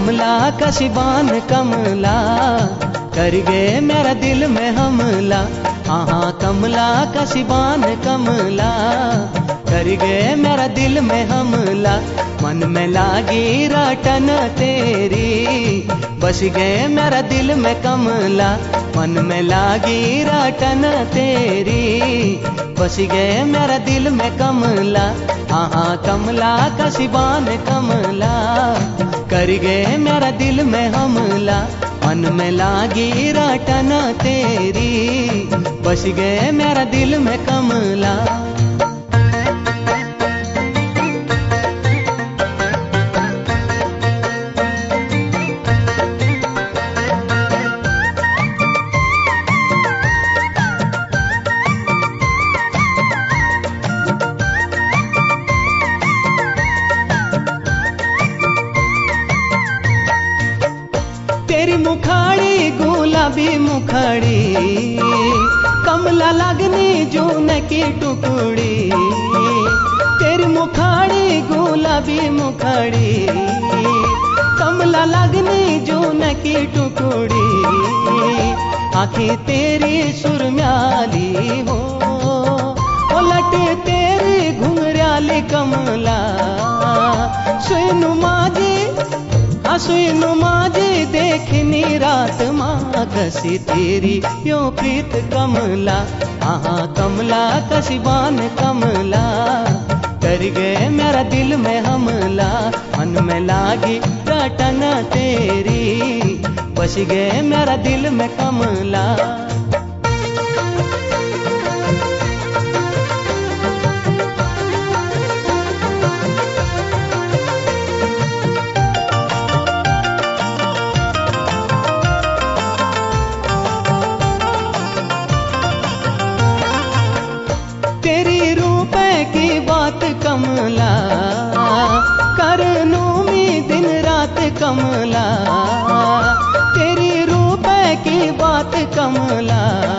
कमला कशिबान कमला कर गए मेरा दिल में हमला। हाँ कमला कशिबान कमला कर गए मेरा दिल में हमला। मन में लागी रटन तेरी बस गए मेरा दिल में कमला। मन में लागी रटन तेरी बस गए मेरा दिल में कमला। हाँ कमला कशिबान कमला कर गए मेरा दिल में हमला। मन में लागी रटन तेरी बस गए मेरा दिल में कमला। तेरी मुखाड़ी गुलाबी मुखाड़ी कमला लगनी जून की टुकड़ी। तेरी मुखाड़ी गुलाबी मुखाड़ी कमला लगनी जून की टुकड़ी। आँखें तेरी सुरम्याली हो लट तेरी घुंघराली कमला। सुनु माजी देखनी रात माँ कसी तेरी यो प्रीत कमला। हाँ कमला कशिबान कमला कर गए मेरा दिल में हमला। मन में लागी रटन तेरी बस गए मेरा दिल में कमला। की बात कमला करनू में दिन रात कमला। तेरी रूप की बात कमला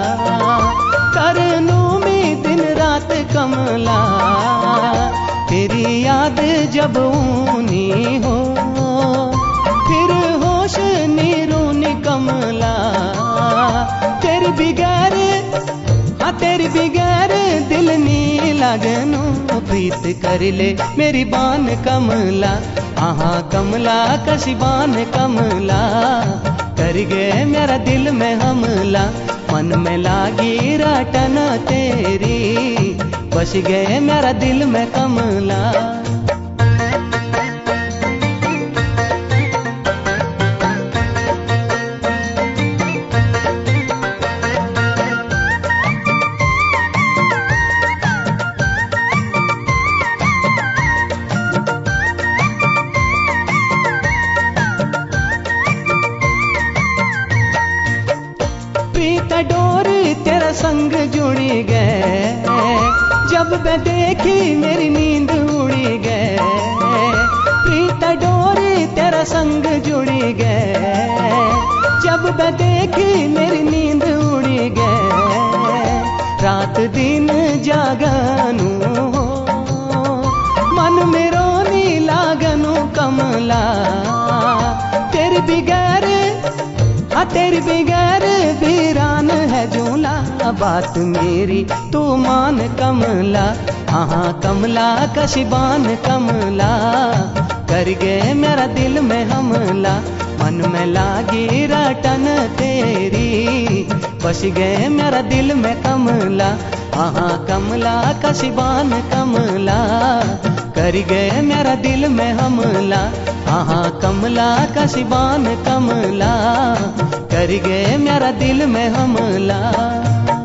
करनू में दिन रात कमला। तेरी याद जब ऊनी हो फिर होश नीरूनी कमला। तेरी बिगैर दिल नी लगनू प्रीत कर ले मेरी बान कमला। हाँ कमला कशिबान कमला कर गए मेरा दिल में हमला। मन में लागी रटन तेरी बस गए मेरा दिल में कमला। प्रीत डोर तेरा संग जुड़ी गए जब मैं देखी मेरी नींद उड़ी गए। प्रीत डोर तेरा संग जुड़ी गए जब मैं देखी मेरी नींद उड़ी गए। रात दिन जागनू मन में रोनी लागनू कमला। तेरी बिगैर वीरान है झूला। बात मेरी तू मान कमला। हाँ कमला कशिबान कमला कर गए मेरा दिल में हमला। मन में लागी रटन तेरी बस गए मेरा दिल में कमला। हाँ कमला कशिबान कमला कर गए मेरा दिल में हमला। हाँ कमला कशिबान कमला कर गए मेरा दिल में हमला।